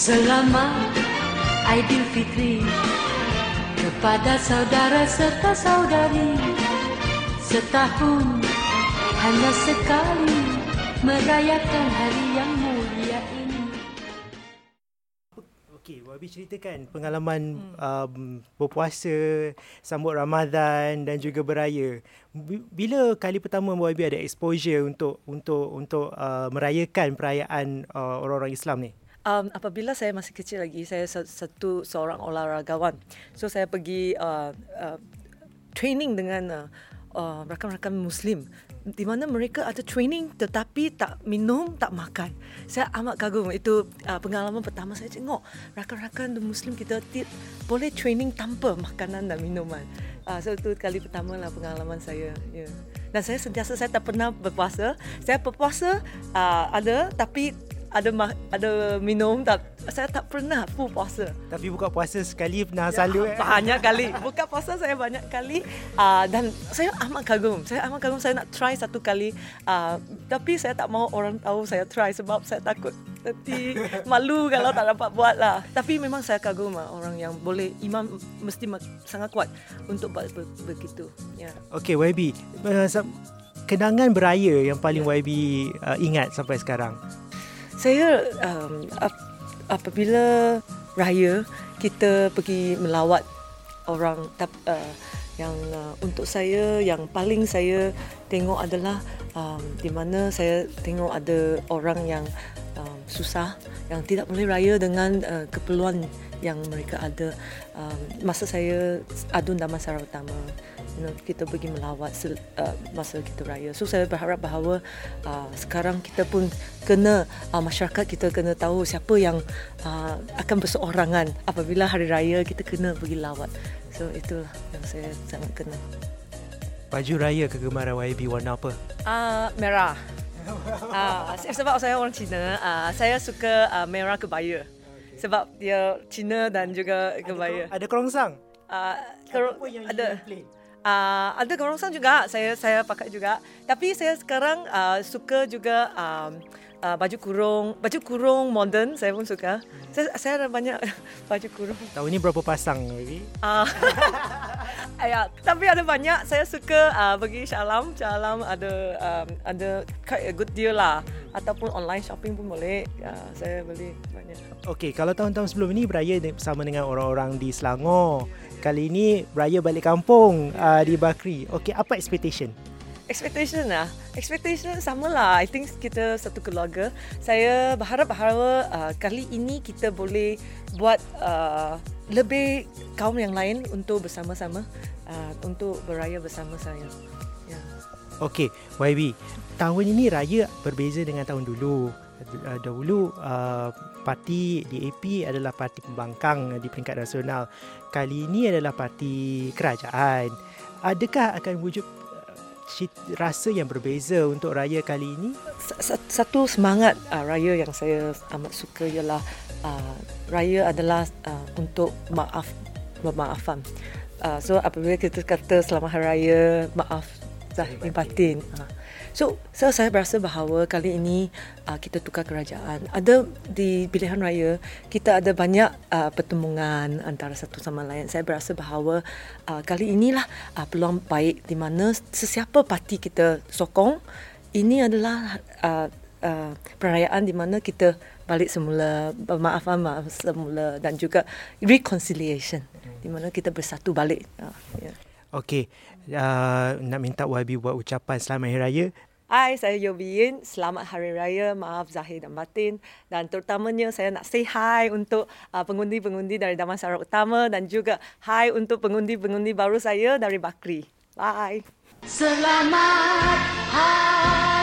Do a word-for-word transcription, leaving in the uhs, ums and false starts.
Selamat Aidilfitri kepada saudara serta saudari. Setahun hanya sekali merayakan hari yang mulia ini. Okey, Wabi ceritakan pengalaman hmm. um, berpuasa, sambut Ramadan dan juga beraya. Bila kali pertama Wabi ada exposure untuk untuk untuk uh, merayakan perayaan uh, orang-orang Islam ni? Um, apabila saya masih kecil lagi, saya satu seorang olahragawan. So saya pergi uh, uh, training dengan uh, uh, rakan-rakan Muslim, di mana mereka ada training tetapi tak minum, tak makan. Saya amat kagum. Itu uh, pengalaman pertama saya tengok rakan-rakan Muslim kita t- boleh training tanpa makanan dan minuman. Uh, so itu kali pertama lah pengalaman saya. Yeah. Dan saya sentiasa saya tak pernah berpuasa. Saya berpuasa uh, ada tapi ada ma- ada minum, tak, saya tak pernah full puasa. Tapi buka puasa sekali pernah selalu ya, eh? Banyak kali. Buka puasa saya banyak kali uh, dan saya amat kagum. Saya amat kagum, saya nak try satu kali. Uh, tapi saya tak mahu orang tahu saya try sebab saya takut nanti malu kalau tak dapat buat lah. Tapi memang saya kagum lah orang yang boleh, iman mesti sangat kuat untuk buat begitu. Yeah. Okay, Y B, kenangan beraya yang paling Y B uh, ingat sampai sekarang? Saya um, ap- apabila raya kita pergi melawat orang uh, yang uh, untuk saya yang paling saya tengok adalah um, di mana saya tengok ada orang yang um, susah, yang tidak boleh raya dengan uh, keperluan yang mereka ada. Um, masa saya adun Damansara Sarawak Utama, you know, kita pergi melawat uh, masa kita raya. So saya berharap bahawa uh, sekarang kita pun kena, uh, masyarakat kita kena tahu siapa yang uh, akan berseorangan apabila hari raya kita kena pergi lawat. So itulah yang saya sangat kena. Baju raya kegemaran Y B warna apa? Uh, merah. uh, sebab saya orang Cina, uh, saya suka uh, merah kebaya. Sebab dia Cina dan juga kebaya. Ada kerongsang? Uh, kerong, ada. Uh, ada kerongsang juga, saya saya pakai juga. Tapi saya sekarang uh, suka juga um, uh, baju kurung, baju kurung moden saya pun suka. Saya saya ada banyak baju kurung. Tahun ni berapa pasang lagi? Uh, ya, tapi ada banyak. Saya suka uh, pergi Shah Alam, Shah Alam ada um, ada quite a good deal lah. Ataupun online shopping pun boleh. Ya, saya beli banyak. Okey, kalau tahun-tahun sebelum ini beraya bersama dengan orang-orang di Selangor. Kali ini beraya balik kampung uh, di Bakri. Okey, apa expectation? Expectation lah. Expectation sama lah. I think kita satu keluarga. Saya berharap bahawa uh, kali ini kita boleh buat uh, lebih kaum yang lain untuk bersama-sama, uh, untuk beraya bersama saya. Ya. Okey, Y B. Tahun ini raya berbeza dengan tahun dulu. Uh, dahulu uh, parti D A P adalah parti pembangkang di peringkat nasional. Kali ini adalah parti kerajaan. Adakah akan wujud uh, rasa yang berbeza untuk raya kali ini? Satu semangat uh, raya yang saya amat suka ialah uh, raya adalah uh, untuk maaf, memaafkan. Uh, so apabila kita kata selamat hari raya, maaf zahir batin. Uh. So, so saya berasa bahawa kali ini uh, kita tukar kerajaan. Ada di pilihan raya, kita ada banyak uh, pertemuan antara satu sama lain. Saya berasa bahawa uh, kali inilah uh, peluang baik di mana sesiapa parti kita sokong, ini adalah uh, uh, perayaan di mana kita balik semula, maafan maaf semula dan juga reconciliation di mana kita bersatu balik. Uh, yeah. Okey, uh, nak minta Y B buat ucapan selamat hari raya. Hai, saya Yobiin. Selamat Hari Raya, maaf zahir dan batin. Dan terutamanya saya nak say hi untuk uh, pengundi-pengundi dari Damansara Sarawak Utama dan juga hi untuk pengundi-pengundi baru saya dari Bakri. Bye. Selamat Hari